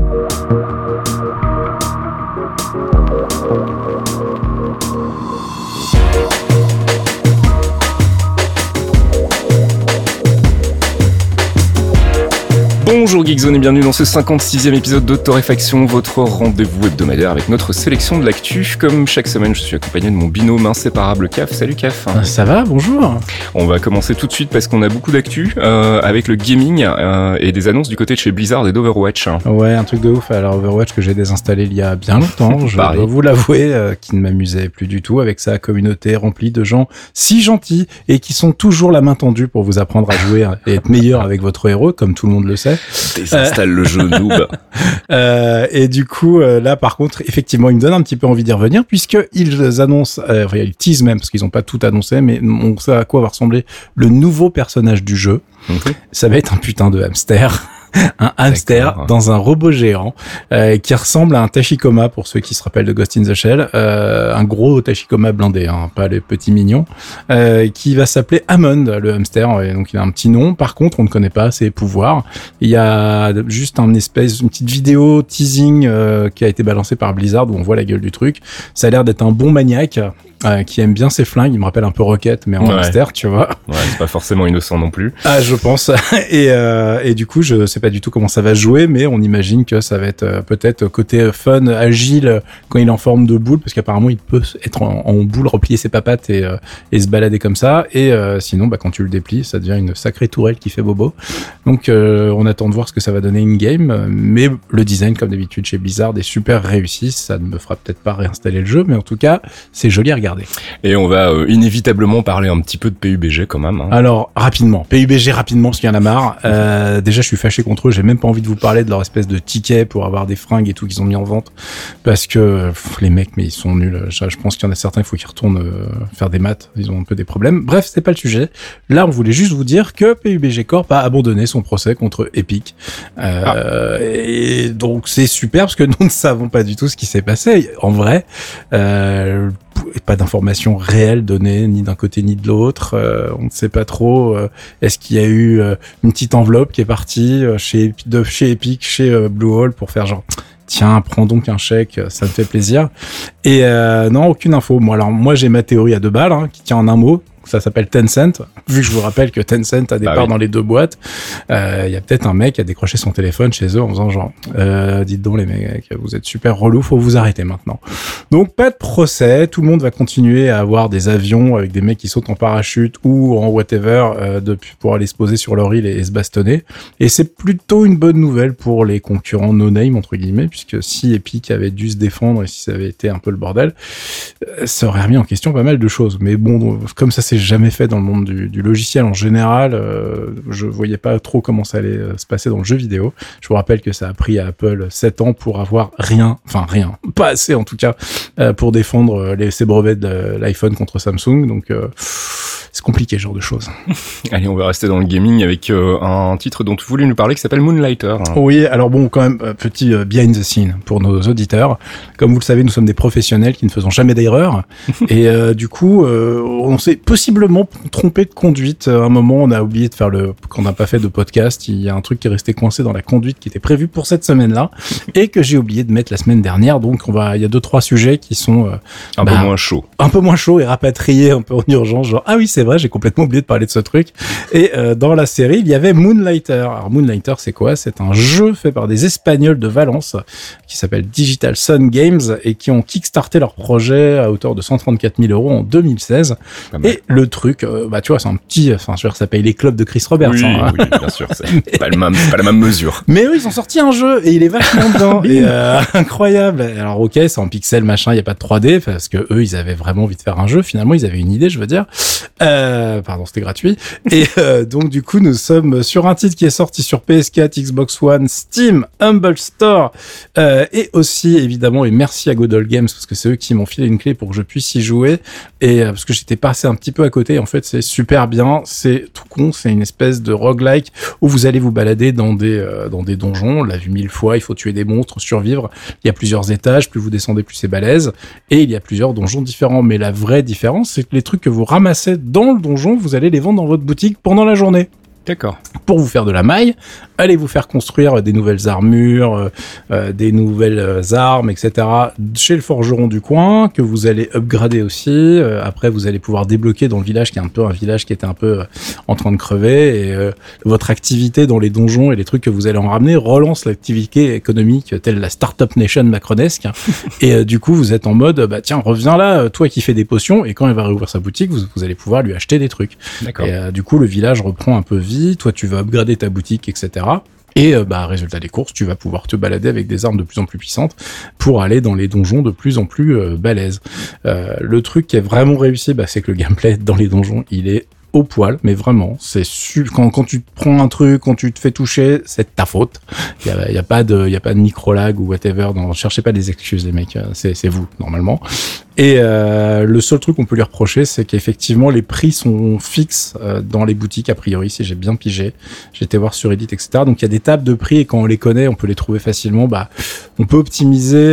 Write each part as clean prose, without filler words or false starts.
Bonjour Geekzone et bienvenue dans ce 56e épisode de Torréfaction, votre rendez-vous hebdomadaire avec notre sélection de l'actu. Comme chaque semaine, je suis accompagné de mon binôme inséparable Caf. Salut Caf. Ça va, bonjour. On va commencer tout de suite parce qu'on a beaucoup d'actu avec le gaming et des annonces du côté de chez Blizzard et d'Overwatch. Ouais, un truc de ouf. Alors Overwatch que j'ai désinstallé il y a bien longtemps, je dois vous l'avouer, qui ne m'amusait plus du tout avec sa communauté remplie de gens si gentils et qui sont toujours la main tendue pour vous apprendre à jouer et être meilleur avec votre héros, comme tout le monde le sait. Désinstalle le jeu, noob. Et du coup, là, par contre, effectivement, ils me donnent un petit peu envie d'y revenir, puisqu'ils annoncent, ils teasent même, parce qu'ils n'ont pas tout annoncé, mais on sait à quoi va ressembler le nouveau personnage du jeu. Okay. Ça va être un putain de hamster. Un hamster dans un robot géant qui ressemble à un Tachikoma pour ceux qui se rappellent de Ghost in the Shell, un gros Tachikoma blindé, hein, pas les petits mignons, qui va s'appeler Hammond, le hamster, et donc il a un petit nom. Par contre, on ne connaît pas ses pouvoirs. Il y a juste une petite vidéo teasing qui a été balancée par Blizzard où on voit la gueule du truc. Ça a l'air d'être un bon maniaque. Qui aime bien ses flingues, il me rappelle un peu Rocket mais en hamster, tu vois. Ouais, c'est pas forcément innocent non plus. Ah, je pense. Et du coup, je sais pas du tout comment ça va jouer, mais on imagine que ça va être peut-être côté fun, agile quand il est en forme de boule, parce qu'apparemment il peut être en boule, replier ses papates et se balader comme ça. Et sinon, quand tu le déplies, ça devient une sacrée tourelle qui fait bobo. Donc on attend de voir ce que ça va donner in-game, mais le design, comme d'habitude chez Blizzard, est super réussi. Ça ne me fera peut-être pas réinstaller le jeu, mais en tout cas, c'est joli à regarder. Et on va inévitablement parler un petit peu de PUBG quand même. Hein. Alors, rapidement. PUBG rapidement, parce qu'il y en a marre. Déjà, je suis fâché contre eux. J'ai même pas envie de vous parler de leur espèce de ticket pour avoir des fringues et tout qu'ils ont mis en vente. Parce que les mecs, mais ils sont nuls. Je pense qu'il y en a certains, il faut qu'ils retournent faire des maths. Ils ont un peu des problèmes. Bref, c'est pas le sujet. Là, on voulait juste vous dire que PUBG Corp a abandonné son procès contre Epic. Et donc, c'est super parce que nous ne savons pas du tout ce qui s'est passé. En vrai, pas d'informations réelles données ni d'un côté ni de l'autre. On ne sait pas trop. Est-ce qu'il y a eu une petite enveloppe qui est partie chez Epic, chez Bluehole pour faire genre tiens, prends donc un chèque, ça me fait plaisir. Et non, aucune info. Moi j'ai ma théorie à 2 balles qui tient en un mot. Ça s'appelle Tencent. Vu que je vous rappelle que Tencent a des parts dans les 2 boîtes, il y a peut-être un mec qui a décroché son téléphone chez eux en faisant genre dites donc les mecs, vous êtes super relous, faut vous arrêter maintenant. Donc pas de procès, tout le monde va continuer à avoir des avions avec des mecs qui sautent en parachute ou en whatever pour aller se poser sur leur île et se bastonner. Et c'est plutôt une bonne nouvelle pour les concurrents no-name entre guillemets, puisque si Epic avait dû se défendre et si ça avait été un peu le bordel, ça aurait remis en question pas mal de choses. Mais bon, comme ça c'est jamais fait dans le monde du logiciel en général, je voyais pas trop comment ça allait se passer dans le jeu vidéo. Je vous rappelle que ça a pris à Apple 7 ans pour avoir rien, pas assez en tout cas, pour défendre ses brevets de l'iPhone contre Samsung, donc c'est compliqué ce genre de choses. Allez, on va rester dans le gaming avec un titre dont tu voulais nous parler qui s'appelle Moonlighter. Oui, alors bon, quand même, petit behind the scene pour nos auditeurs. Comme vous le savez, nous sommes des professionnels qui ne faisons jamais d'erreurs. Et du coup, on s'est possiblement trompé de conduite. À un moment, on a oublié de faire quand on n'a pas fait de podcast, il y a un truc qui est resté coincé dans la conduite qui était prévu pour cette semaine-là et que j'ai oublié de mettre la semaine dernière. Donc, il y a 2-3 sujets qui sont un peu moins chauds. Un peu moins chauds et rapatriés un peu en urgence. Genre, ah oui, c'est vrai, j'ai complètement oublié de parler de ce truc. Et dans la série, il y avait Moonlighter. Alors Moonlighter, c'est quoi ? C'est un jeu fait par des Espagnols de Valence qui s'appelle Digital Sun Games et qui ont kickstarté leur projet à hauteur de 134 000 € en 2016. Et le truc, tu vois, c'est un petit, ça paye les clubs de Chris Roberts. Oui, oui, bien sûr, c'est pas la même mesure. Mais eux, ils ont sorti un jeu et il est vachement bien et incroyable. Alors ok, c'est en pixel machin, il y a pas de 3D parce que eux, ils avaient vraiment envie de faire un jeu. Finalement, ils avaient une idée, je veux dire. Pardon, c'était gratuit. Et donc du coup, nous sommes sur un titre qui est sorti sur PS4, Xbox One, Steam, Humble Store et aussi évidemment, et merci à Godol Games parce que c'est eux qui m'ont filé une clé pour que je puisse y jouer et parce que j'étais passé un petit peu à côté. En fait, c'est super bien. C'est tout con. C'est une espèce de roguelike où vous allez vous balader dans des donjons. On l'a vu 1000 fois. Il faut tuer des monstres, survivre. Il y a plusieurs étages. Plus vous descendez, plus c'est balèze. Et il y a plusieurs donjons différents. Mais la vraie différence, c'est que les trucs que vous ramassez dans le donjon, vous allez les vendre dans votre boutique pendant la journée. D'accord. Pour vous faire de la maille, allez vous faire construire des nouvelles armures, des nouvelles armes, etc. chez le forgeron du coin, que vous allez upgrader aussi. Après, vous allez pouvoir débloquer dans le village, qui est un peu un village qui était un peu en train de crever, et votre activité dans les donjons et les trucs que vous allez en ramener relance l'activité économique telle la Startup Nation macronesque. Et du coup, vous êtes en mode, bah tiens, reviens là, toi qui fais des potions, et quand il va réouvrir sa boutique, vous allez pouvoir lui acheter des trucs. D'accord. Et du coup, le village reprend un peu vie, toi tu vas upgrader ta boutique, etc. Et résultat des courses, tu vas pouvoir te balader avec des armes de plus en plus puissantes pour aller dans les donjons de plus en plus balèzes. Le truc qui est vraiment réussi, c'est que le gameplay dans les donjons, il est au poil, mais vraiment, c'est quand tu prends un truc, quand tu te fais toucher, c'est de ta faute. Il y a pas de microlag ou whatever. Cherchez pas des excuses, les mecs. C'est vous normalement. Et le seul truc qu'on peut lui reprocher, c'est qu'effectivement les prix sont fixes dans les boutiques a priori, si j'ai bien pigé. J'ai été voir sur Reddit, etc. Donc il y a des tables de prix et quand on les connaît, on peut les trouver facilement. On peut optimiser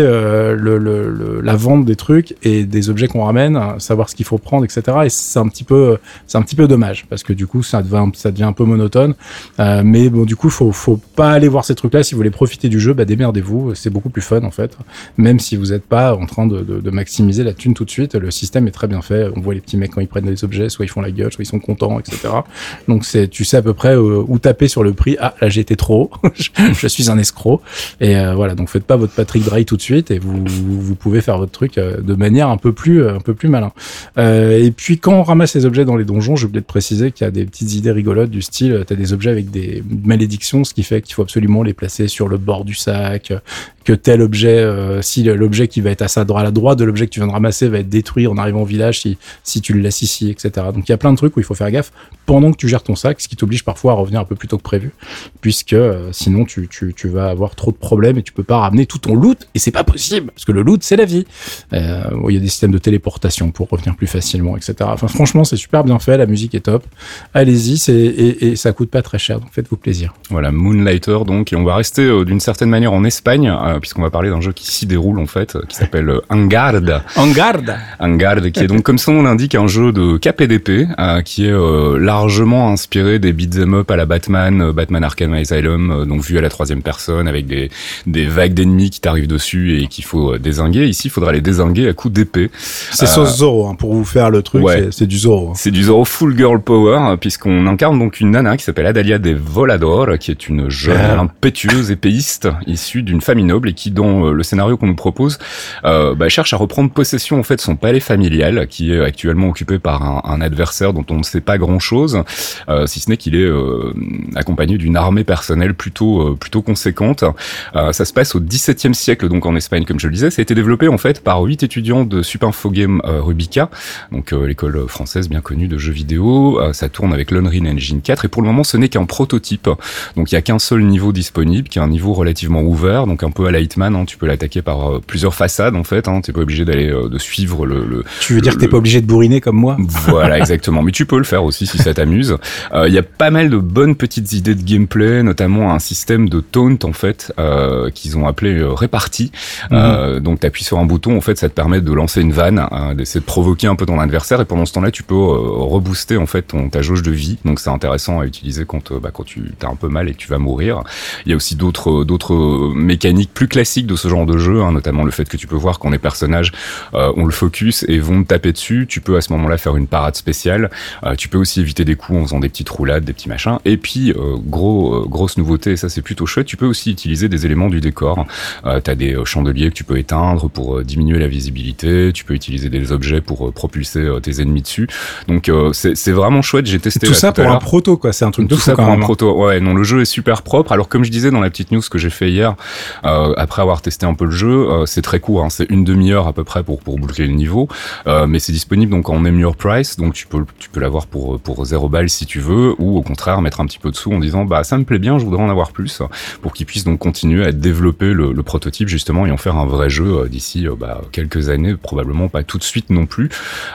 la vente des trucs et des objets qu'on ramène, savoir ce qu'il faut prendre, etc. Et c'est un petit peu dommage parce que du coup ça devient un peu monotone. Mais bon, du coup faut pas aller voir ces trucs-là si vous voulez profiter du jeu. Démerdez-vous, c'est beaucoup plus fun en fait. Même si vous n'êtes pas en train de maximiser la thune tout de suite, le système est très bien fait. On voit les petits mecs quand ils prennent des objets, soit ils font la gueule, soit ils sont contents, etc. Donc tu sais à peu près où taper sur le prix. Ah, là j'ai été trop haut, je suis un escroc. Et voilà, donc faites pas votre Patrick Drahi tout de suite et vous pouvez faire votre truc de manière un peu plus malin. Et puis quand on ramasse les objets dans les donjons, j'ai oublié de préciser qu'il y a des petites idées rigolotes du style, t'as des objets avec des malédictions, ce qui fait qu'il faut absolument les placer sur le bord du sac, que tel objet, si l'objet qui va être à la droite de l'objet que tu viens de ramasser va être détruit en arrivant au village si tu le laisses ici, etc. Donc il y a plein de trucs où il faut faire gaffe pendant que tu gères ton sac, ce qui t'oblige parfois à revenir un peu plus tôt que prévu, puisque sinon tu vas avoir trop de problèmes et tu peux pas ramener tout ton loot, et c'est pas possible, parce que le loot c'est la vie. Il y a des systèmes de téléportation pour revenir plus facilement, etc. Enfin franchement c'est super bien fait, la musique est top, allez-y, et ça coûte pas très cher, donc faites-vous plaisir. Voilà, Moonlighter donc, et on va rester d'une certaine manière en Espagne, puisqu'on va parler d'un jeu qui s'y déroule en fait, qui s'appelle Engarde, qui est donc comme son nom l'indique un jeu de KPDP, qui est largement inspiré des beat'em up à la Batman Arkham Asylum, donc vu à la troisième personne avec des vagues d'ennemis qui t'arrivent dessus et qu'il faut dézinguer. Ici, il faudra les dézinguer à coups d'épée. C'est sauce Zorro, pour vous faire le truc, ouais, c'est du Zorro. C'est du Zorro full girl power, puisqu'on incarne donc une nana qui s'appelle Adalia de Volador, qui est une jeune impétueuse épéiste issue d'une famille noble et qui, dans le scénario qu'on nous propose, cherche à reprendre possession en fait de son palais familial, qui est actuellement occupé par un adversaire dont on ne sait pas grand-chose, si ce n'est qu'il est accompagné d'une armée personnelle plutôt conséquente. Ça se passe au XVIIe siècle, donc en Espagne, comme je le disais. Ça a été développé en fait par 8 étudiants de Supinfogame Rubica, donc l'école française bien connue de jeux vidéo. Ça tourne avec l'Unreal Engine 4 et pour le moment ce n'est qu'un prototype. Donc il y a qu'un seul niveau disponible, qui est un niveau relativement ouvert, donc un peu à la Hitman, tu peux l'attaquer par plusieurs façades en fait, t'es pas obligé d'aller de suivre le Tu veux dire que t'es pas obligé de bourriner comme moi? Voilà, exactement. Mais tu peux le faire aussi si ça t'amuse. Il y a pas mal de bonnes petites idées de gameplay, notamment un système de taunt en fait qu'ils ont appelé répartie. Donc t'appuies sur un bouton, en fait ça te permet de lancer une vanne, d'essayer de provoquer un peu ton adversaire, et pendant ce temps-là tu peux rebooster en fait ta jauge de vie. Donc c'est intéressant à utiliser quand tu t'as un peu mal et que tu vas mourir. Il y a aussi d'autres mécaniques plus classiques de ce genre de jeu, notamment le fait que tu peux voir quand les personnages ont le focus et vont te taper dessus, tu peux à ce moment-là faire une parade spéciale. Tu peux aussi éviter des coups en faisant des petites roulades, des petits machins. Et puis grosse nouveauté, et ça c'est plutôt chouette, tu peux aussi utiliser des éléments du décor. T'as des chandeliers que tu peux éteindre pour diminuer la visibilité, tu peux utiliser des objets pour propulser tes ennemis dessus. Donc c'est vraiment chouette, j'ai testé tout ça pour un proto, quoi. C'est un truc de fou. Tout ça pour un proto. Ouais, non, le jeu est super propre. Alors comme je disais dans la petite news que j'ai fait hier, après avoir testé un peu le jeu, c'est très court, c'est une demi-heure à peu près pour boucler le niveau, mais c'est disponible donc en name your price, donc tu peux l'avoir pour 0 balles si tu veux, ou au contraire mettre un petit peu de sous en disant ça me plaît bien, je voudrais en avoir plus, pour qu'ils puissent donc continuer à développer le prototype justement et en faire un vrai jeu d'ici quelques années, probablement pas tout de suite non plus.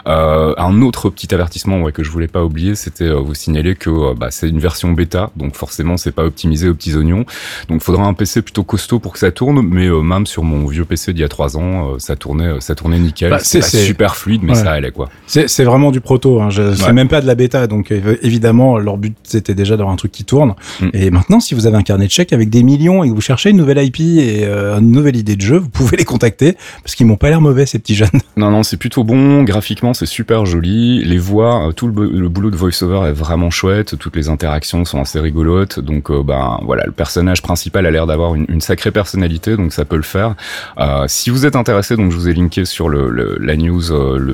Un autre petit avertissement que je voulais pas oublier, c'était vous signaler que c'est une version bêta, donc forcément c'est pas optimisé aux petits oignons, donc faudra un PC plutôt costaud pour que ça tourne, mais même sur mon vieux PC d'il y a 3 ans, ça tournait nickel. C'est super fluide, mais ça allait quoi. C'est vraiment du proto, hein. C'est même pas de la bêta, donc évidemment leur but c'était déjà d'avoir un truc qui tourne. Et maintenant, si vous avez un carnet de chèques avec des millions et que vous cherchez une nouvelle IP et une nouvelle idée de jeu, vous pouvez les contacter parce qu'ils m'ont pas l'air mauvais ces petits jeunes. Non, c'est plutôt bon. Graphiquement, c'est super joli. Les voix, tout le boulot de voice-over est vraiment chouette. Toutes les interactions sont assez rigolotes. Donc, voilà, le personnage principal a l'air d'avoir une sacrée personnalité, donc ça peut le faire. Si vous êtes intéressé, donc je vous ai linké sur la news,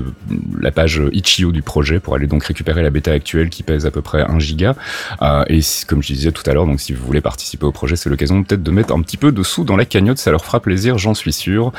la page itch.io du projet pour aller donc récupérer la bêta actuelle qui pèse à peu près 1 giga. Et comme je disais tout à l'heure, donc si vous voulez participer au projet, c'est l'occasion peut-être de mettre un petit peu de sous dans la cagnotte, ça leur fera plaisir, j'en suis sûr.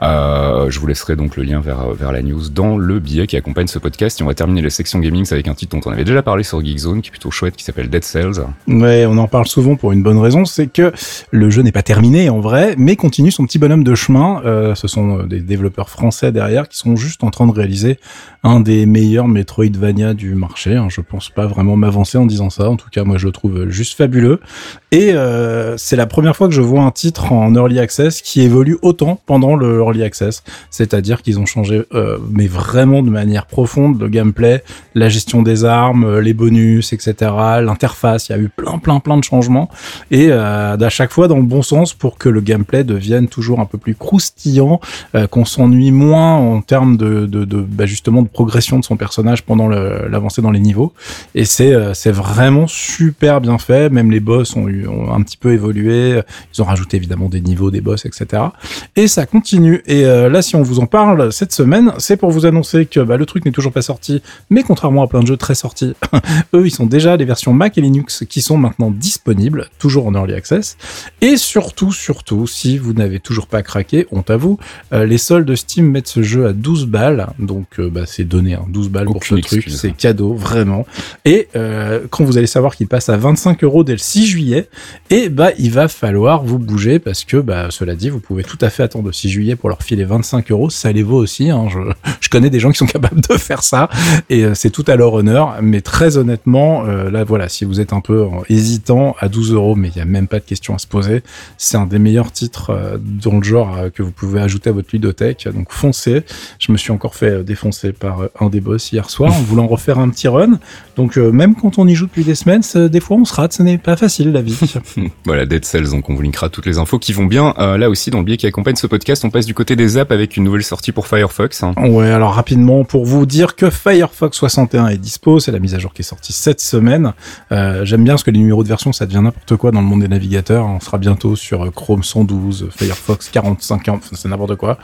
Je vous laisserai donc le lien vers la news dans le billet qui accompagne ce podcast. Et on va terminer les sections gaming avec un titre dont on avait déjà parlé sur Geekzone, qui est plutôt chouette, qui s'appelle Dead Cells. Ouais, on en parle souvent pour une bonne raison, c'est que le jeu n'est pas terminé en vrai, mais continue son petit bonhomme de chemin. Ce sont des développeurs français derrière qui sont juste en train de réaliser un des meilleurs Metroidvania du marché. Je pense pas vraiment m'avancer en disant ça. En tout cas, moi, je le trouve juste fabuleux. Et c'est la première fois que je vois un titre en Early Access qui évolue autant pendant le Early Access. C'est-à-dire qu'ils ont changé, mais vraiment de manière profonde, le gameplay, la gestion des armes, les bonus, etc., l'interface. Il y a eu plein de changements. Et à chaque fois dans le bon sens pour que le gameplay devienne toujours un peu plus croustillant, qu'on s'ennuie moins en termes justement de progression de son personnage pendant l'avancée dans les niveaux. Et c'est vraiment super bien fait. Même les boss ont un petit peu évolué. Ils ont rajouté évidemment des niveaux, des boss, etc. Et ça continue. Et là, si on vous en parle cette semaine, c'est pour vous annoncer que le truc n'est toujours pas sorti. Mais contrairement à plein de jeux très sortis, eux, ils sont déjà les versions Mac et Linux qui sont maintenant disponibles, toujours en Early Access. Et surtout, si vous n'avez toujours pas craqué, honte à vous, les soldes Steam mettent ce jeu à 12 balles. Donc, c'est donné, 12 balles pour ce truc. C'est cadeau, vraiment. Et quand vous allez savoir qu'il passe à 25€ dès le 6 juillet, et il va falloir vous bouger parce que, cela dit, vous pouvez tout à fait attendre le 6 juillet pour leur filer 25€. Ça les vaut aussi, hein. Je connais des gens qui sont capables de faire ça et c'est tout à leur honneur. Mais très honnêtement, là, voilà, si vous êtes un peu hésitant à 12€, mais il n'y a même pas de question à se poser, c'est un des meilleurs titres dans le genre que vous pouvez ajouter à votre ludothèque. Donc foncez. Je me suis encore fait défoncer par un des boss hier soir en voulant refaire un petit run. Donc même quand on y joue depuis des semaines, des fois on se rate, ce n'est pas facile la vie. Voilà, Dead Cells, donc on vous linkera toutes les infos qui vont bien. Là aussi, dans le biais qui accompagne ce podcast, on passe du côté des apps avec une nouvelle sortie pour Firefox. Ouais, alors rapidement, pour vous dire que Firefox 61 est dispo, c'est la mise à jour qui est sortie cette semaine. J'aime bien parce que les numéros de version, ça devient n'importe quoi dans le monde des navigateurs. On sera bientôt sur Chrome 112, Firefox 45, c'est n'importe quoi.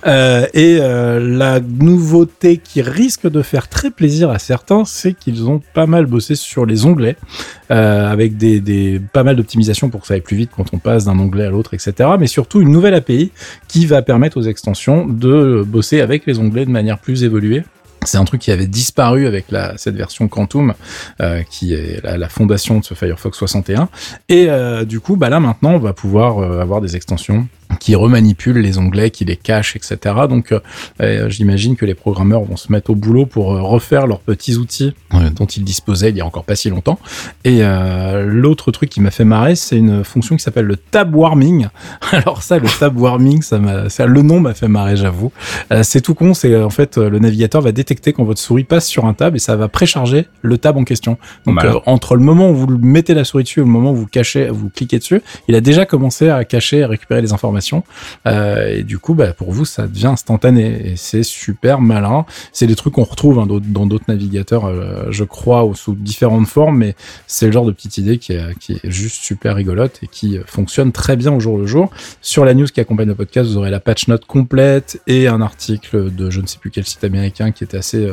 La nouveauté qui risque de faire très plaisir à certains, c'est qu'ils ont pas mal bossé sur les onglets, avec pas mal d'optimisation pour que ça aille plus vite quand on passe d'un onglet à l'autre, etc. Mais surtout une nouvelle API qui va permettre aux extensions de bosser avec les onglets de manière plus évoluée. C'est un truc qui avait disparu avec cette version Quantum, qui est la fondation de ce Firefox 61. Et du coup, là maintenant, on va pouvoir avoir des extensions qui remanipulent les onglets, qui les cachent, etc. Donc, j'imagine que les programmeurs vont se mettre au boulot pour refaire leurs petits outils dont ils disposaient il y a encore pas si longtemps. Et l'autre truc qui m'a fait marrer, c'est une fonction qui s'appelle le tab warming. Alors ça, le tab warming, le nom m'a fait marrer, j'avoue. C'est tout con, c'est en fait le navigateur va détecter quand votre souris passe sur un tab et ça va précharger le tab en question. Donc entre le moment où vous mettez la souris dessus et le moment où vous cliquez dessus, il a déjà commencé à cacher et récupérer les informations. Et du coup, pour vous, ça devient instantané et c'est super malin. C'est des trucs qu'on retrouve dans d'autres navigateurs, je crois, sous différentes formes, mais c'est le genre de petite idée qui est juste super rigolote et qui fonctionne très bien au jour le jour. Sur la news qui accompagne le podcast, vous aurez la patch note complète et un article de je ne sais plus quel site américain qui est assez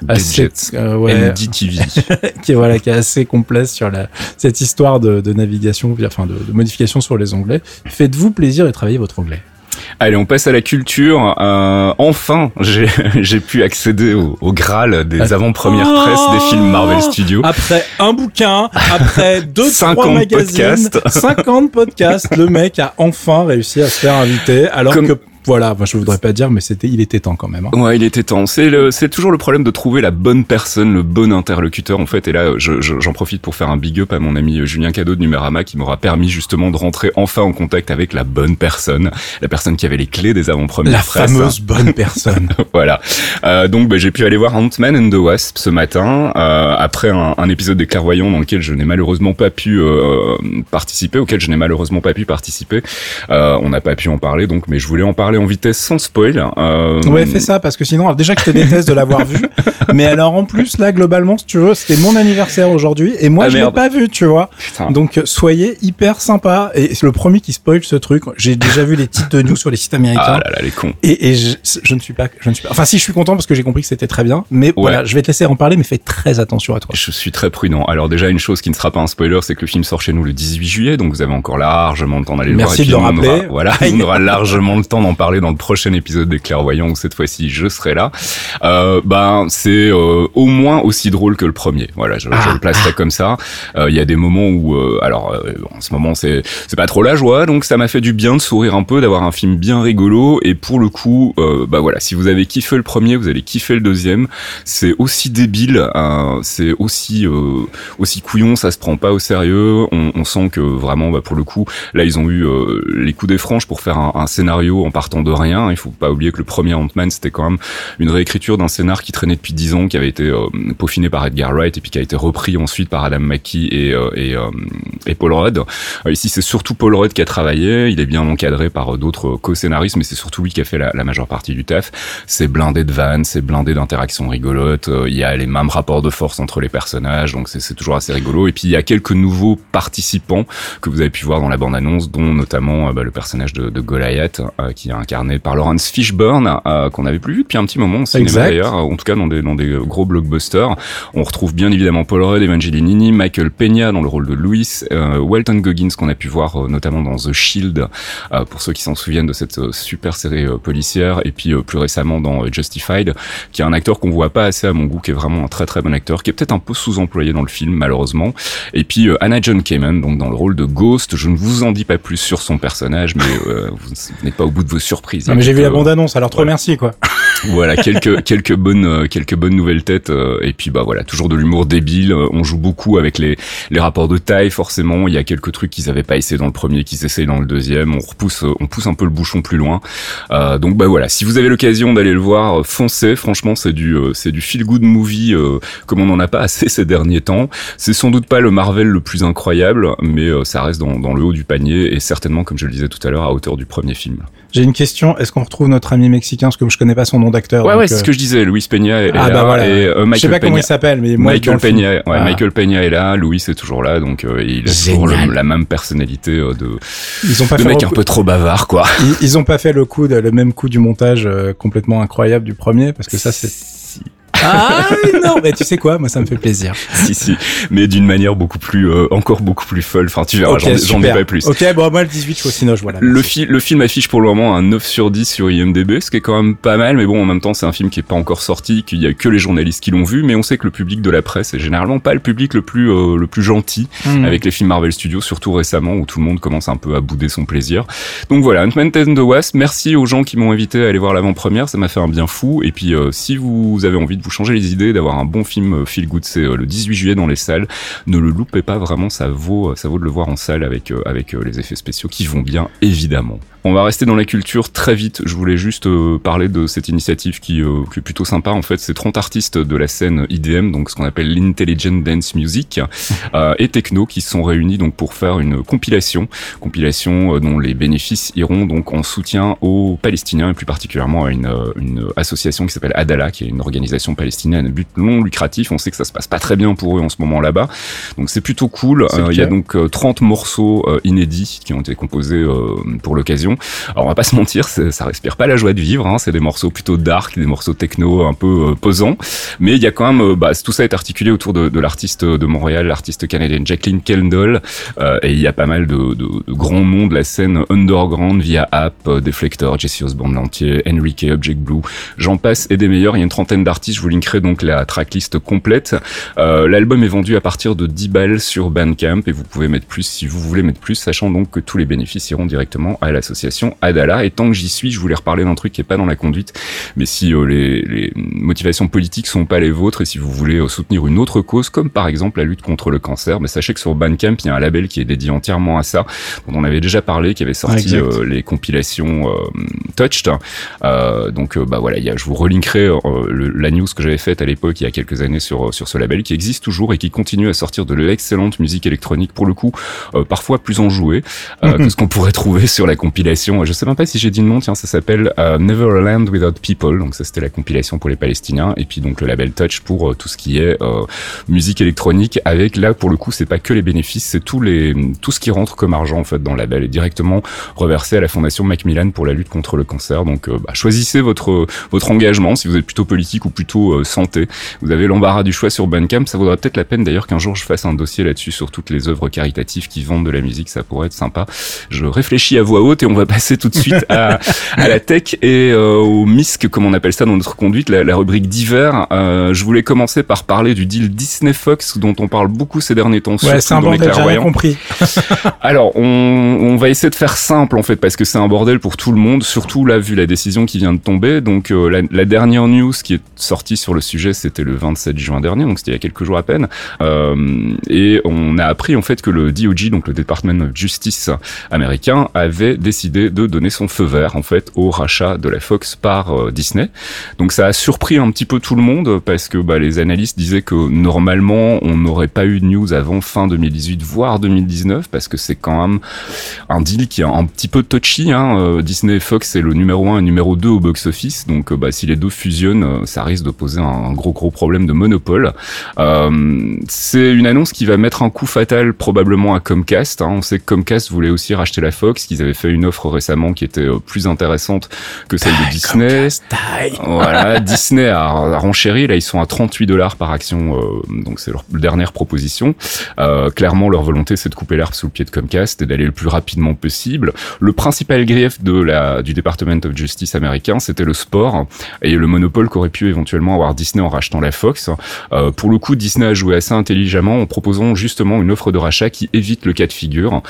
NDTV qui est assez complet sur cette histoire de navigation, enfin de modification sur les onglets. Faites-vous plaisir et travaillez votre anglais. Allez, on passe à la culture. Enfin, j'ai pu accéder au Graal des avant-premières presse des films Marvel Studios. Après un bouquin, après 2-3 magazines, 50 podcasts, le mec a enfin réussi à se faire inviter, alors que voilà, je voudrais pas dire, mais il était temps quand même. Hein. Ouais, il était temps. C'est toujours le problème de trouver la bonne personne, le bon interlocuteur en fait. Et là, j'en profite pour faire un big up à mon ami Julien Cadeau de Numérama qui m'aura permis justement de rentrer enfin en contact avec la bonne personne, la personne qui avait les clés des avant-premières. La fameuse bonne personne. Voilà. Donc j'ai pu aller voir Ant-Man and the Wasp ce matin après un épisode des Clairvoyants dans lequel je n'ai malheureusement pas pu participer, on n'a pas pu en parler donc, mais je voulais en parler en vitesse sans spoil. Ouais, fais ça parce que sinon, alors, déjà que je te déteste de l'avoir vu, mais alors en plus là globalement, si tu veux, c'était mon anniversaire aujourd'hui et moi je l'ai pas vu, tu vois. Putain. Donc soyez hyper sympa. Et c'est le premier qui spoil ce truc. J'ai déjà vu les titres de news sur les sites américains. Ah là là, les cons. Et je ne suis pas. Enfin, si, je suis content parce que j'ai compris que c'était très bien. Mais ouais. Voilà, je vais te laisser en parler, mais fais très attention à toi. Je suis très prudent. Alors déjà, une chose qui ne sera pas un spoiler, c'est que le film sort chez nous le 18 juillet, donc vous avez encore largement le temps d'aller le voir. Merci de le rappeler. Voilà, on aura largement le temps d'en parler dans le prochain épisode des Clairvoyants où cette fois-ci je serai là. C'est au moins aussi drôle que le premier. Voilà, je le placerai comme ça. Il y a des moments où, en ce moment c'est pas trop la joie, donc ça m'a fait du bien de sourire un peu, d'avoir un film bien rigolo. Et pour le coup, voilà, si vous avez kiffé le premier, vous allez kiffer le deuxième. C'est aussi débile, c'est aussi couillon, ça se prend pas au sérieux. On sent que vraiment, pour le coup, là ils ont eu les coups des franges pour faire un scénario en partant de rien. Il faut pas oublier que le premier Ant-Man c'était quand même une réécriture d'un scénar qui traînait depuis 10 ans, qui avait été peaufiné par Edgar Wright et puis qui a été repris ensuite par Adam McKay et Paul Rudd. Ici c'est surtout Paul Rudd qui a travaillé, il est bien encadré par d'autres co-scénaristes, mais c'est surtout lui qui a fait la majeure partie du taf. C'est blindé de vannes, c'est blindé d'interactions rigolotes, il y a les mêmes rapports de force entre les personnages, donc c'est toujours assez rigolo. Et puis il y a quelques nouveaux participants que vous avez pu voir dans la bande-annonce, dont notamment le personnage de Goliath, qui est incarné par Lawrence Fishburne, qu'on n'avait plus vu depuis un petit moment au cinéma d'ailleurs, en tout cas dans des gros blockbusters. On retrouve bien évidemment Paul Rudd, Evangeline Lilly, Michael Peña dans le rôle de Louis, Walton Goggins qu'on a pu voir notamment dans The Shield, pour ceux qui s'en souviennent de cette super série policière, et puis plus récemment dans Justified, qui est un acteur qu'on voit pas assez à mon goût, qui est vraiment un très très bon acteur, qui est peut-être un peu sous-employé dans le film malheureusement. Et puis Anna John Kamen, donc dans le rôle de Ghost. Je ne vous en dis pas plus sur son personnage, mais vous n'êtes pas au bout de vos surprises. Non, mais j'ai vu la bande-annonce, alors trop merci quoi. Voilà, quelques bonnes nouvelles têtes, et puis voilà, toujours de l'humour débile. On joue beaucoup avec les rapports de taille, forcément. Il y a quelques trucs qu'ils avaient pas essayé dans le premier, qu'ils essayent dans le deuxième. On pousse un peu le bouchon plus loin. Donc voilà, si vous avez l'occasion d'aller le voir, foncez. Franchement, c'est du feel good movie comme on n'en a pas assez ces derniers temps. C'est sans doute pas le Marvel le plus incroyable, mais ça reste dans le haut du panier, et certainement, comme je le disais tout à l'heure, à hauteur du premier film. J'ai une question, est-ce qu'on retrouve notre ami mexicain, parce que je connais pas son nom d'acteur. Ouais, c'est ce que je disais, Luis Peña est là, voilà. Et Michael je sais pas comment il s'appelle, mais moi, Michael Peña, Michael Peña est là, Luis est toujours là, donc il a toujours la même personnalité de mec un peu trop bavard, quoi. Ils ont pas fait le même coup du montage complètement incroyable du premier, parce que ça c'est... Ah non, mais tu sais quoi, moi ça me fait plaisir. Si, mais d'une manière encore beaucoup plus folle. Enfin, tu verras, j'en dis pas plus. Ok, bon, moi le 18, je suis au Cinoche, voilà. Le film affiche pour le moment un 9 sur 10 sur IMDb, ce qui est quand même pas mal, mais bon, en même temps, c'est un film qui est pas encore sorti, qu'il y a que les journalistes qui l'ont vu, mais on sait que le public de la presse est généralement pas le public le plus gentil avec les films Marvel Studios, surtout récemment, où tout le monde commence un peu à bouder son plaisir. Donc voilà, Ant-Man and the Wasp, merci aux gens qui m'ont invité à aller voir l'avant-première, ça m'a fait un bien fou, et puis si vous avez envie de vous changer les idées, d'avoir un bon film feel good, c'est le 18 juillet dans les salles. Ne le loupez pas, vraiment, ça vaut de le voir en salle avec les effets spéciaux qui vont bien, évidemment. On va rester dans la culture très vite. Je voulais juste parler de cette initiative qui est plutôt sympa. En fait, c'est 30 artistes de la scène IDM, donc ce qu'on appelle l'Intelligent Dance Music, et techno, qui se sont réunis donc pour faire une compilation dont les bénéfices iront donc en soutien aux Palestiniens, et plus particulièrement à une association qui s'appelle Adala, qui est une organisation palestinienne à but non lucratif. On sait que ça se passe pas très bien pour eux en ce moment là-bas, donc c'est plutôt cool. Il y a donc 30 morceaux inédits qui ont été composés pour l'occasion. Alors on va pas se mentir, ça respire pas la joie de vivre, hein. C'est des morceaux plutôt dark, des morceaux techno un peu posants, mais il y a quand même tout ça est articulé autour de l'artiste de Montréal, l'artiste canadienne Jacqueline Kendall, et il y a pas mal de grands noms de la scène underground via App, Deflector, Jesse Osborne l'entier, Enrique, Object Blue, j'en passe et des meilleurs. Il y a une trentaine d'artistes, je vous linkerai donc la tracklist complète. L'album est vendu à partir de 10 balles sur Bandcamp et vous pouvez mettre plus si vous voulez mettre plus, sachant donc que tous les bénéfices iront directement à l'association Adala. Et tant que j'y suis, je voulais reparler d'un truc qui est pas dans la conduite, mais si les motivations politiques sont pas les vôtres et si vous voulez soutenir une autre cause, comme par exemple la lutte contre le cancer, mais sachez que sur Bandcamp, il y a un label qui est dédié entièrement à ça, dont on avait déjà parlé, qui avait sorti les compilations Touched. Donc voilà, je vous relinkerai la news que j'avais faite à l'époque il y a quelques années sur ce label qui existe toujours et qui continue à sortir de l'excellente musique électronique, pour le coup parfois plus enjouée que ce qu'on pourrait trouver sur la compilation. Je sais même pas si j'ai dit le nom, tiens, ça s'appelle Never a Land Without People, donc ça c'était la compilation pour les Palestiniens, et puis donc le label Touch pour tout ce qui est musique électronique, avec là pour le coup c'est pas que les bénéfices, c'est tout ce qui rentre comme argent en fait dans le label est directement reversé à la fondation Macmillan pour la lutte contre le cancer. Donc choisissez votre engagement, si vous êtes plutôt politique ou plutôt santé. Vous avez l'embarras du choix sur Bandcamp. Ça vaudra peut-être la peine d'ailleurs qu'un jour je fasse un dossier là-dessus sur toutes les œuvres caritatives qui vendent de la musique, ça pourrait être sympa. Je réfléchis à voix haute et on va passer tout de suite à la tech et au MISC, comme on appelle ça dans notre conduite, la rubrique divers. Je voulais commencer par parler du deal Disney-Fox dont on parle beaucoup ces derniers temps. Ouais, c'est un bordel, j'ai rien compris. Alors, on va essayer de faire simple en fait, parce que c'est un bordel pour tout le monde, surtout là vu la décision qui vient de tomber. Donc la dernière news qui est sortie sur le sujet, c'était le 27 juin dernier, donc c'était il y a quelques jours à peine. Et on a appris en fait que le DOJ, donc le Department of Justice américain, avait décidé de donner son feu vert en fait au rachat de la Fox par Disney. Donc ça a surpris un petit peu tout le monde parce que les analystes disaient que normalement on n'aurait pas eu de news avant fin 2018 voire 2019 parce que c'est quand même un deal qui est un petit peu touchy. Disney et Fox c'est le numéro 1 et numéro 2 au box-office, donc si les deux fusionnent, ça risque de poser un gros problème de monopole. C'est une annonce qui va mettre un coup fatal probablement à Comcast. On sait que Comcast voulait aussi racheter la Fox, qu'ils avaient fait une offre récemment qui était plus intéressante que celle de Disney. Comcast, voilà, Disney a renchéri, là ils sont à $38 par action, donc c'est leur dernière proposition. Clairement leur volonté c'est de couper l'herbe sous le pied de Comcast et d'aller le plus rapidement possible. Le principal grief du Department of Justice américain, c'était le sport et le monopole qu'aurait pu éventuellement avoir Disney en rachetant la Fox. Pour le coup, Disney a joué assez intelligemment en proposant justement une offre de rachat qui évite le cas de figure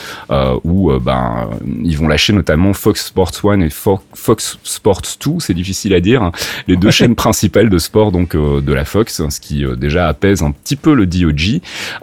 où ils vont lâcher notamment Fox Sports 1 et Fox Sports 2, c'est difficile à dire, les deux chaînes principales de sport donc de la Fox, ce qui déjà apaise un petit peu le DOJ.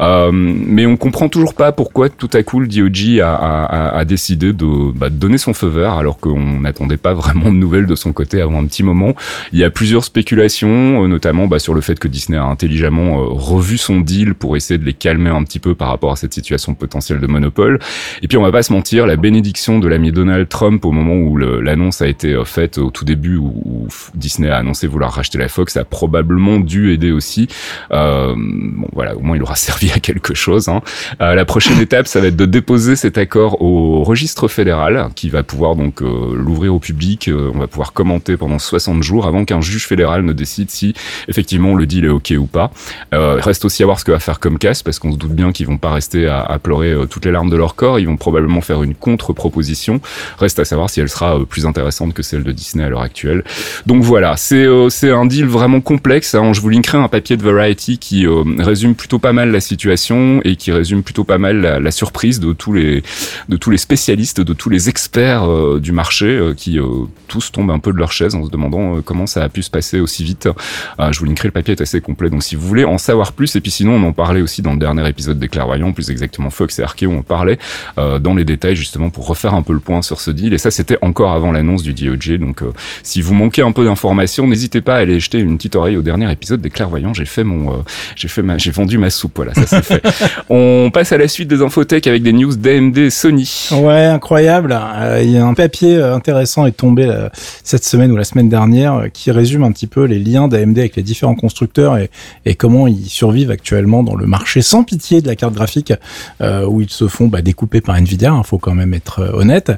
Mais on comprend toujours pas pourquoi tout à coup le DOJ a décidé de donner son feu vert alors qu'on n'attendait pas vraiment de nouvelles de son côté avant un petit moment. Il y a plusieurs spéculations, notamment sur le fait que Disney a intelligemment revu son deal pour essayer de les calmer un petit peu par rapport à cette situation potentielle de monopole. Et puis on va pas se mentir, la bénédiction de l'ami Donald Trump au moment où l'annonce a été faite au tout début où Disney a annoncé vouloir racheter la Fox a probablement dû aider aussi. Voilà, au moins il aura servi à quelque chose. La prochaine étape, ça va être de déposer cet accord au registre fédéral qui va pouvoir donc l'ouvrir au public. On va pouvoir commenter pendant 60 jours avant qu'un juge fédéral ne décide si effectivement le deal est ok ou pas. Reste aussi à voir ce que va faire Comcast parce qu'on se doute bien qu'ils vont pas rester à pleurer toutes les larmes de leur corps. Ils vont probablement faire une contre-proposition. Reste à savoir si elle sera plus intéressante que celle de Disney à l'heure actuelle. Donc voilà, c'est un deal vraiment complexe. Je vous linkerai un papier de Variety qui résume plutôt pas mal la situation et qui résume plutôt pas mal la surprise de tous les spécialistes, de tous les experts du marché qui tous tombent un peu de leur chaise en se demandant comment ça a pu se passer aussi vite. Je vous linkerai, le papier est assez complet, donc si vous voulez en savoir plus, et puis sinon on en parlait aussi dans le dernier épisode des Clairvoyants, plus exactement Fox et Arkeo, on parlait dans les détails justement pour refaire un peu le point sur ce deal, et ça c'était encore avant l'annonce du DOJ, donc si vous manquez un peu d'informations, n'hésitez pas à aller jeter une petite oreille au dernier épisode des Clairvoyants. J'ai vendu ma soupe, voilà, ça c'est fait. On passe à la suite des infotech avec des news d'AMD et Sony. Ouais, incroyable. Il y a un papier intéressant est tombé cette semaine ou la semaine dernière qui résume un petit peu les liens d'AMD avec les différents constructeurs et comment ils survivent actuellement dans le marché sans pitié de la carte graphique où ils se font découper par Nvidia, faut quand même être honnête.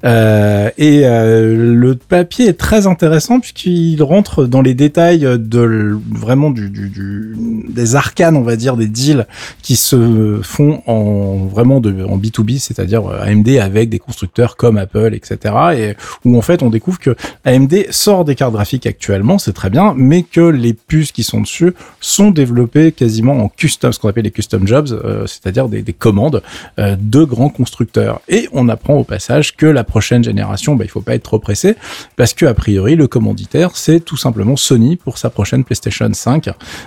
Le papier est très intéressant puisqu'il rentre dans les détails vraiment des arcanes, on va dire, des deals qui se font en B2B, c'est-à-dire AMD avec des constructeurs comme Apple, etc. Et où en fait on découvre que AMD sort des cartes graphiques actuellement, c'est très bien, mais que les puces qui sont dessus sont développées quasiment en custom, ce qu'on appelle les custom jobs, c'est-à-dire des commandes de grands constructeurs. Et on apprend au passage que la prochaine génération, il faut pas être trop pressé, parce que a priori le commanditaire c'est tout simplement Sony pour sa prochaine PlayStation 5,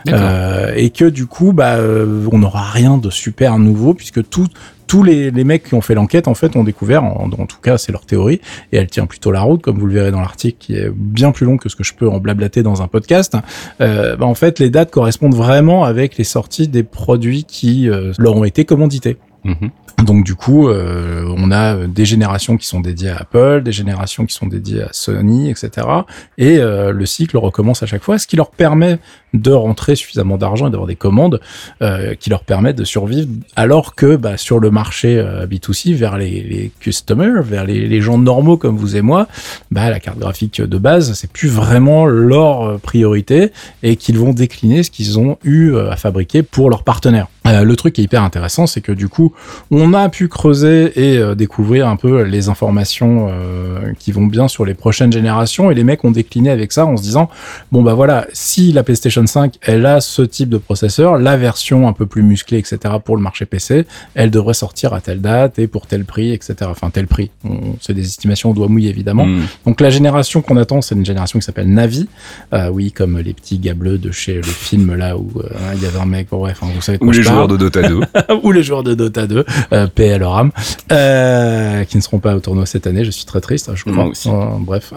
et que du coup on n'aura rien de super nouveau puisque tous les mecs qui ont fait l'enquête, en fait, ont découvert, en tout cas, c'est leur théorie, et elle tient plutôt la route, comme vous le verrez dans l'article, qui est bien plus long que ce que je peux en blablater dans un podcast. En fait, les dates correspondent vraiment avec les sorties des produits qui leur ont été commandités. Donc du coup, on a des générations qui sont dédiées à Apple, des générations qui sont dédiées à Sony, etc. Et le cycle recommence à chaque fois, ce qui leur permet de rentrer suffisamment d'argent et d'avoir des commandes qui leur permettent de survivre, alors que sur le marché B2C, vers les customers, vers les gens normaux comme vous et moi, la carte graphique de base, c'est plus vraiment leur priorité et qu'ils vont décliner ce qu'ils ont eu à fabriquer pour leurs partenaires. Le truc qui est hyper intéressant, c'est que du coup, on a pu creuser et découvrir un peu les informations qui vont bien sur les prochaines générations, et les mecs ont décliné avec ça en se disant voilà, si la PlayStation 5 elle a ce type de processeur, la version un peu plus musclée, etc. pour le marché PC, elle devrait sortir à telle date et pour tel prix, etc. Enfin tel prix, c'est des estimations au doigt mouillé évidemment. Donc la génération qu'on attend, c'est une génération qui s'appelle Navi, oui, comme les petits gars bleus de chez le film là où il y avait un mec, bref, vous savez quoi, joueurs de Dota 2 ou les joueurs de Dota 2, PL RAM, qui ne seront pas au tournoi cette année, je suis très triste, je crois. Aussi. Bref.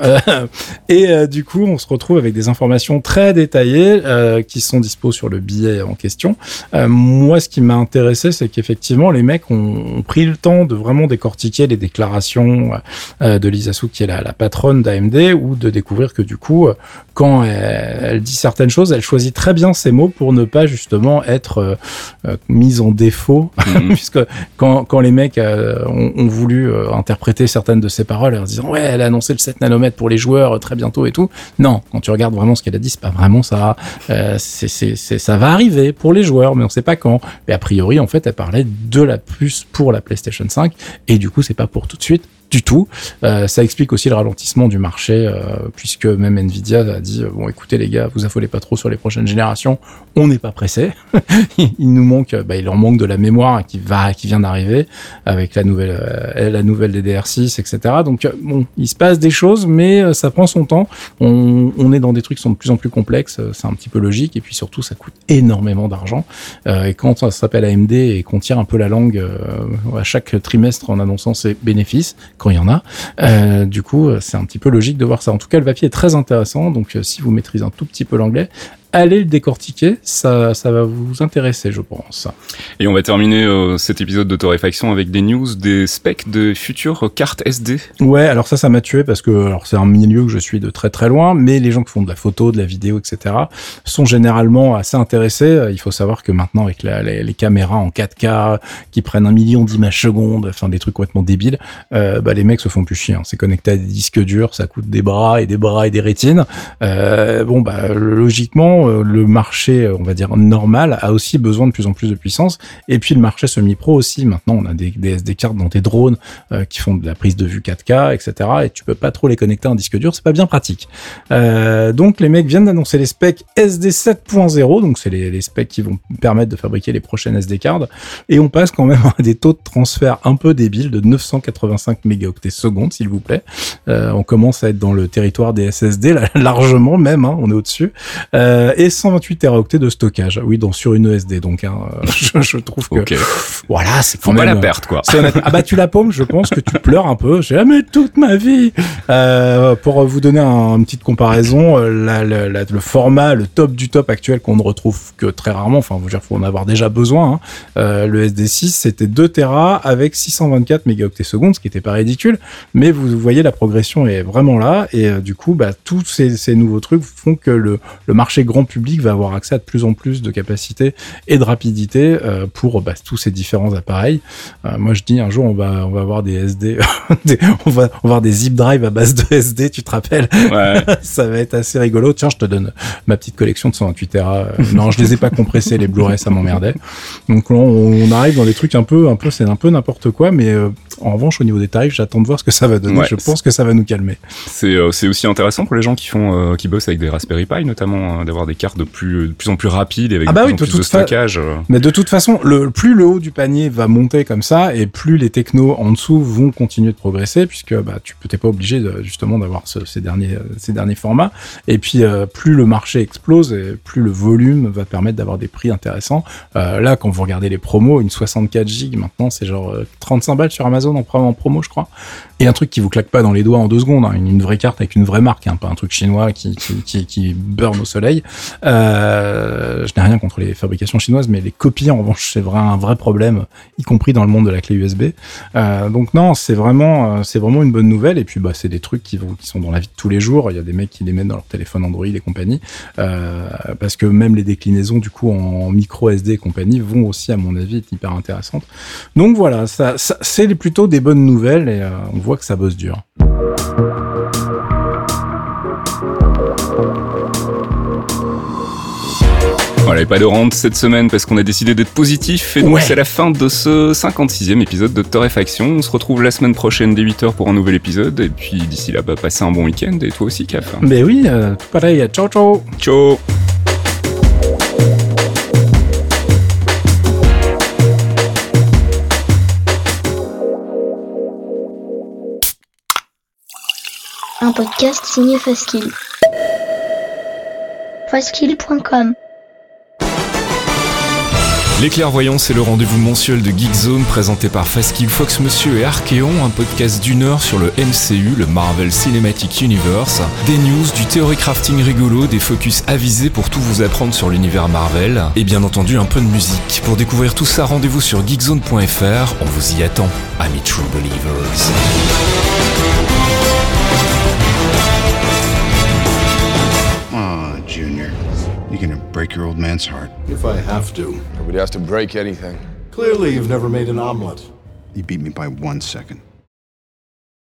Et du coup, on se retrouve avec des informations très détaillées qui sont dispo sur le billet en question. Moi, ce qui m'a intéressé, c'est qu'effectivement, les mecs ont pris le temps de vraiment décortiquer les déclarations de Lisa Su, qui est la patronne d'AMD, ou de découvrir que du coup, quand elle dit certaines choses, elle choisit très bien ses mots pour ne pas justement être mise en défaut, puisque quand les mecs ont voulu interpréter certaines de ses paroles en disant ouais, elle a annoncé le 7 nanomètres pour les joueurs très bientôt et tout, non, quand tu regardes vraiment ce qu'elle a dit, c'est pas vraiment ça. Ça va arriver pour les joueurs, mais on sait pas quand. Mais a priori, en fait, elle parlait de la puce pour la PlayStation 5, et du coup, c'est pas pour tout de suite du tout. Ça explique aussi le ralentissement du marché, puisque même Nvidia a dit bon, écoutez les gars, vous affolez pas trop sur les prochaines générations, on n'est pas pressé. Il nous manque, il leur manque de la mémoire qui vient d'arriver avec la nouvelle DDR6, etc. Donc bon, il se passe des choses, mais ça prend son temps. On est dans des trucs qui sont de plus en plus complexes, c'est un petit peu logique, et puis surtout ça coûte énormément d'argent. Et quand ça s'appelle AMD et qu'on tire un peu la langue à chaque trimestre en annonçant ses bénéfices, quand il y en a, du coup c'est un petit peu logique de voir ça. En tout cas, le papier est très intéressant, donc si vous maîtrisez un tout petit peu l'anglais, allez le décortiquer, ça va vous intéresser, je pense. Et on va terminer cet épisode de Torréfaction avec des news, des specs de futures cartes SD. Ouais, alors ça m'a tué parce que c'est un milieu que je suis de très très loin, mais les gens qui font de la photo, de la vidéo, etc. sont généralement assez intéressés. Il faut savoir que maintenant, avec les caméras en 4K qui prennent 1 million d'images secondes, enfin des trucs complètement débiles, les mecs se font plus chier. C'est connecté à des disques durs, ça coûte des bras et des rétines. Logiquement, le marché, on va dire normal, a aussi besoin de plus en plus de puissance. Et puis le marché semi-pro aussi. Maintenant, on a des SD cartes dans tes drones qui font de la prise de vue 4K, etc. Et tu peux pas trop les connecter à un disque dur, c'est pas bien pratique. Donc les mecs viennent d'annoncer les specs SD 7.0, donc c'est les specs qui vont permettre de fabriquer les prochaines SD cards. Et on passe quand même à des taux de transfert un peu débiles de 985 mégaoctets secondes, s'il vous plaît. On commence à être dans le territoire des SSD, là, largement même, on est au-dessus. Et 128 teraoctets de stockage. Oui, sur une ESD, donc je trouve que voilà, c'est quand même... Faut pas la perte, quoi. Tu la paumes, je pense que tu pleures un peu. J'ai jamais toute ma vie. Pour vous donner une petite comparaison, le format, le top du top actuel qu'on ne retrouve que très rarement, enfin, vous dire, faut en avoir déjà besoin, le SD6, c'était 2 Tera avec 624 mégaoctets secondes, ce qui était pas ridicule, mais vous voyez, la progression est vraiment là, et du coup, tous ces nouveaux trucs font que le marché grand public va avoir accès à de plus en plus de capacité et de rapidité pour tous ces différents appareils. Moi, je dis, un jour, on va avoir des SD, on va avoir des zip drive à base de SD, tu te rappelles? Ouais. Ça va être assez rigolo. Tiens, je te donne ma petite collection de 128 Tera. Non, je les ai pas compressés, les Blu-ray, ça m'emmerdait. Donc là, on arrive dans des trucs un peu, c'est un peu n'importe quoi, mais En revanche, au niveau des tarifs, j'attends de voir ce que ça va donner. Je pense que ça va nous calmer. C'est aussi intéressant pour les gens qui bossent avec des Raspberry Pi, notamment, d'avoir des cartes de plus en plus rapides avec de plus de stockage. Mais de toute façon, plus le haut du panier va monter comme ça, et plus les technos en dessous vont continuer de progresser, puisque t'es pas obligé justement d'avoir ces derniers formats. Et puis plus le marché explose, et plus le volume va permettre d'avoir des prix intéressants. Là, quand vous regardez les promos, une 64 Go maintenant, c'est genre 35 balles sur Amazon en promo, je crois. Et un truc qui vous claque pas dans les doigts en 2 secondes, hein, une vraie carte avec une vraie marque, hein, pas un truc chinois qui burn au soleil. Je n'ai rien contre les fabrications chinoises, mais les copies, en revanche, c'est un vrai problème, y compris dans le monde de la clé USB. Donc non, c'est vraiment une bonne nouvelle. Et puis c'est des trucs qui sont dans la vie de tous les jours. Il y a des mecs qui les mettent dans leur téléphone Android et compagnie, parce que même les déclinaisons du coup en micro SD et compagnie vont aussi, à mon avis, être hyper intéressantes. Donc voilà, ça c'est plutôt des bonnes nouvelles, et on voit que ça bosse dur. Voilà, et pas de rente cette semaine parce qu'on a décidé d'être positif, et donc c'est la fin de ce 56e épisode de Torréfaction. On se retrouve la semaine prochaine dès 8h pour un nouvel épisode, et puis d'ici là, passez un bon week-end, et toi aussi, Caf. Mais oui, tout pareil, ciao ciao. Ciao. Un podcast signé Faskill. Faskill.com. Les Clairvoyants, c'est le rendez-vous mensuel de Geekzone présenté par Faskill, Fox Monsieur et Archeon, un podcast d'1 heure sur le MCU, le Marvel Cinematic Universe, des news, du theory crafting rigolo, des focus avisés pour tout vous apprendre sur l'univers Marvel, et bien entendu un peu de musique. Pour découvrir tout ça, rendez-vous sur geekzone.fr, on vous y attend, amis True Believers. Junior, you're gonna break your old man's heart. If I have to. Nobody has to break anything. Clearly, you've never made an omelet. You beat me by 1 second.